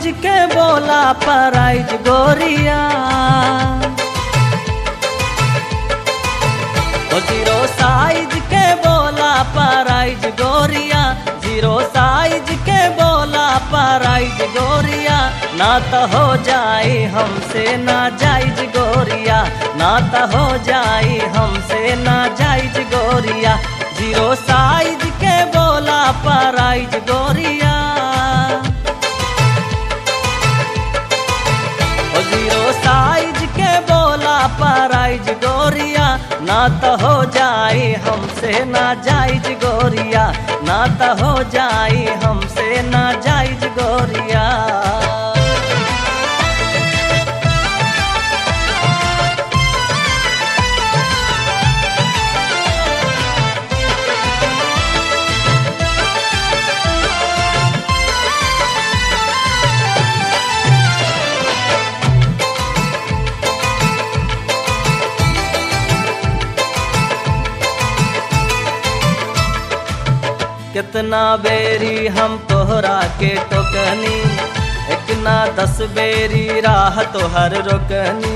Size के बोला prize गोरिया, ओ जीरो साइज के बोला प्राइज गोरिया, जीरो साइज के बोला प्राइज गोरिया, ना तो हो जाए हमसे ना जायज गोरिया, ना तो हो जाए हमसे ना जायज गोरिया, जीरो साइज के बोला प्राइज गोरिया, ओ जीरो साइज के बोला प्राइज गोरिया, ना तो हो जाए हमसे ना जायज गोरिया, ना तो हो जाए हमसे ना जायज गोरिया। कितना बेरी हम तोहरा के टोकनी, एक ना 10 बेरी राह तोहर रोकनी।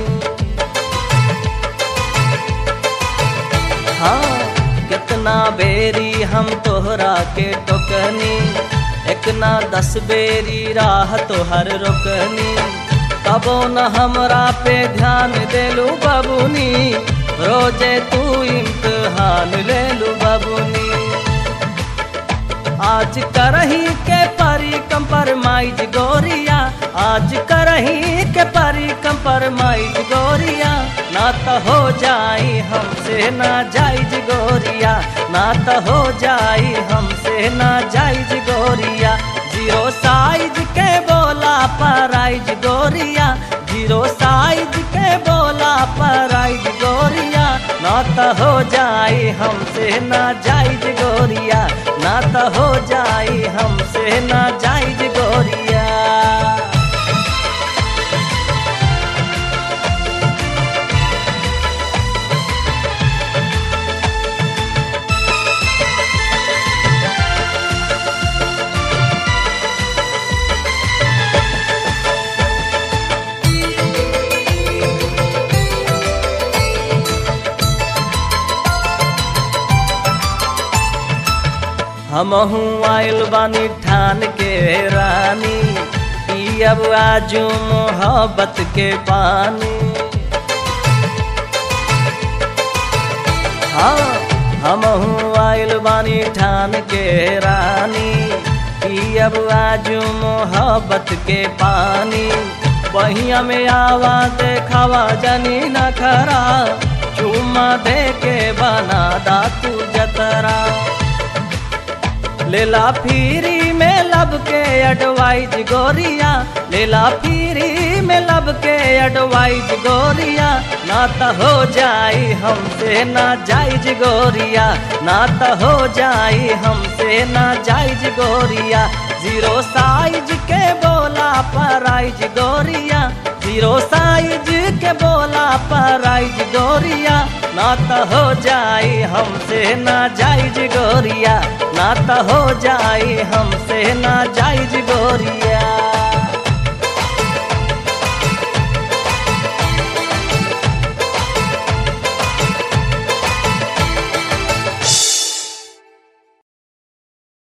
हाँ कितना बेरी हम तोहरा के टोकनी, एक ना 10 बेरी राह तोहर रोकनी। कबो न हमरा पे ध्यान देलू बबुनी, रोजे तू इम्तिहान लेलू बबुनी। आज करही के परी कंप्रोमाइज गोरिया, आज करही के परी कंप्रोमाइज गोरिया, ना तो हो जाए हमसे ना जायज गोरिया, ना तो हो जाए हमसे ना जायज गोरिया, जीरो साइज के बोला प्राइज गोरिया, जीरो साइज के बोला प्राइज गोरिया, ना तो हो जाए हमसे ना जायज गोरिया, ना तो हो जाए हमसे ना जायज गोरिया। हमहू आइल बानी ठान के रानी, पियब आजू मोहब्बत के पानी। हाँ हमहू आइल बानी ठान के रानी, पियब आजू मोहब्बत के पानी। बहिया में आवा देखावा जनी न खरा, चुम्मा दे के बना दा तू जतरा। लेला फिरी में लब के एडवाइज गोरिया, लेला फिरी में लब के एडवाइज गोरिया, ना तो हो जाए हमसे ना जायज गोरिया, ना तो हो जाए हमसे ना जायज गोरिया, जीरो साइज के बोला प्राइज गोरिया, जीरो साइज के बोला प्राइज गोरिया, ना तो हो जाए हमसे ना जायज गोरिया, ना तो हो जाए हमसे ना जायज गोरिया।